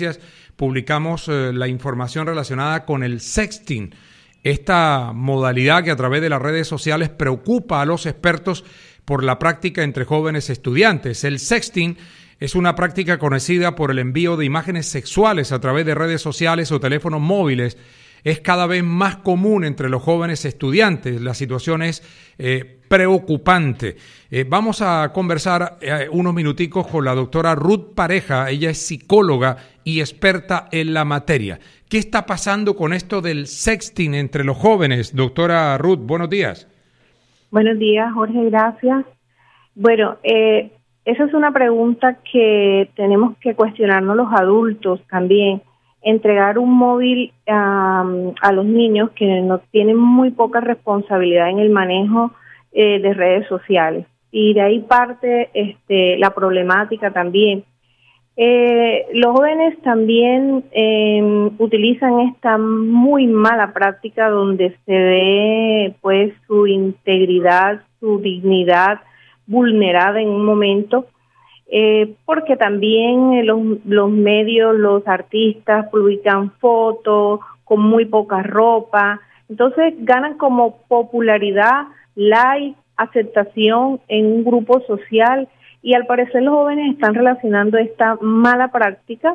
Publicamos la información relacionada con el sexting, esta modalidad que a través de las redes sociales preocupa a los expertos por la práctica entre jóvenes estudiantes. El sexting es una práctica conocida por el envío de imágenes sexuales a través de redes sociales o teléfonos móviles. Es cada vez más común entre los jóvenes estudiantes. La situación es preocupante. Vamos a conversar unos minuticos con la doctora Ruth Pareja. Ella es psicóloga y experta en la materia. ¿Qué está pasando con esto del sexting entre los jóvenes? Doctora Ruth, buenos días. Buenos días, Jorge, gracias. Bueno, esa es una pregunta que tenemos que cuestionarnos los adultos también. Entregar un móvil a los niños que no tienen muy poca responsabilidad en el manejo de redes sociales. Y de ahí parte la problemática también. Los jóvenes también utilizan esta muy mala práctica donde se ve pues su integridad, su dignidad vulnerada en un momento. Porque también los medios, los artistas publican fotos con muy poca ropa, entonces ganan como popularidad, like, aceptación en un grupo social, y al parecer los jóvenes están relacionando esta mala práctica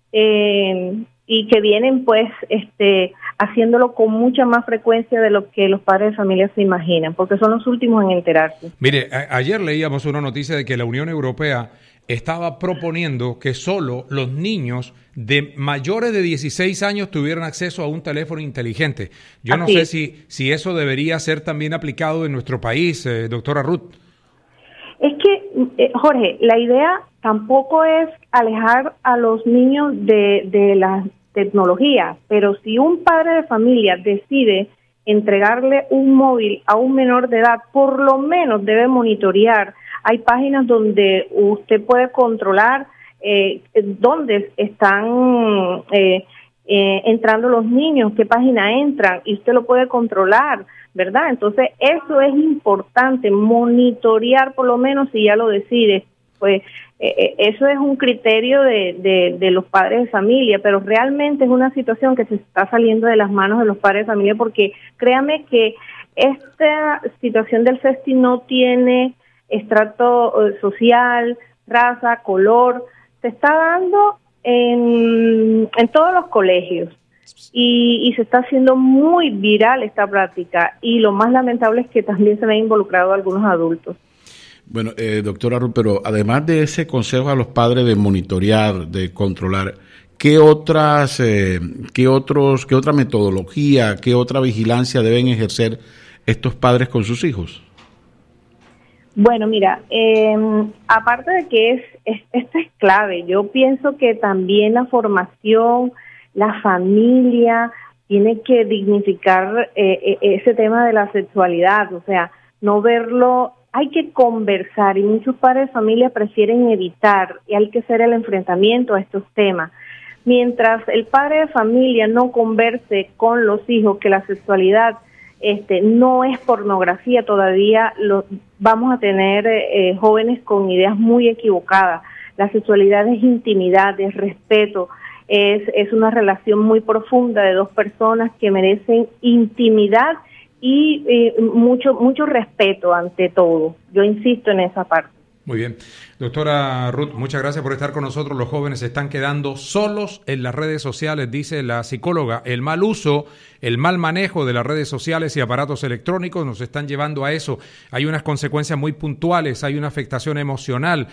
y que vienen pues haciéndolo con mucha más frecuencia de lo que los padres de familia se imaginan, porque son los últimos en enterarse. Mire, ayer leíamos una noticia de que la Unión Europea estaba proponiendo que solo los niños de mayores de 16 años tuvieran acceso a un teléfono inteligente. Yo no sé si eso debería ser también aplicado en nuestro país, doctora Ruth. Es que, Jorge, la idea tampoco es alejar a los niños de la tecnología, pero si un padre de familia decide entregarle un móvil a un menor de edad, por lo menos debe monitorear. Hay páginas donde usted puede controlar dónde están entrando los niños, qué página entran, y usted lo puede controlar, ¿verdad? Entonces, eso es importante, monitorear por lo menos si ya lo decide. Pues eso es un criterio de los padres de familia, pero realmente es una situación que se está saliendo de las manos de los padres de familia, porque créame que esta situación del sexting no tiene estrato social, raza, color, se está dando en todos los colegios y se está haciendo muy viral esta práctica, y lo más lamentable es que también se ven involucrados algunos adultos. Bueno, doctora Ruth, pero además de ese consejo a los padres de monitorear, de controlar, ¿qué otra metodología, qué otra vigilancia deben ejercer estos padres con sus hijos? Bueno, mira, aparte de que esto es clave, yo pienso que también la formación, la familia tiene que dignificar ese tema de la sexualidad, o sea, no verlo. Hay que conversar, y muchos padres de familia prefieren evitar, y hay que hacer el enfrentamiento a estos temas. Mientras el padre de familia no converse con los hijos que la sexualidad no es pornografía, todavía vamos a tener jóvenes con ideas muy equivocadas. La sexualidad es intimidad, es respeto, es una relación muy profunda de dos personas que merecen intimidad y mucho respeto ante todo. Yo insisto en esa parte. Muy bien. Doctora Ruth, muchas gracias por estar con nosotros. Los jóvenes se están quedando solos en las redes sociales, dice la psicóloga. El mal uso, el mal manejo de las redes sociales y aparatos electrónicos nos están llevando a eso. Hay unas consecuencias muy puntuales, hay una afectación emocional.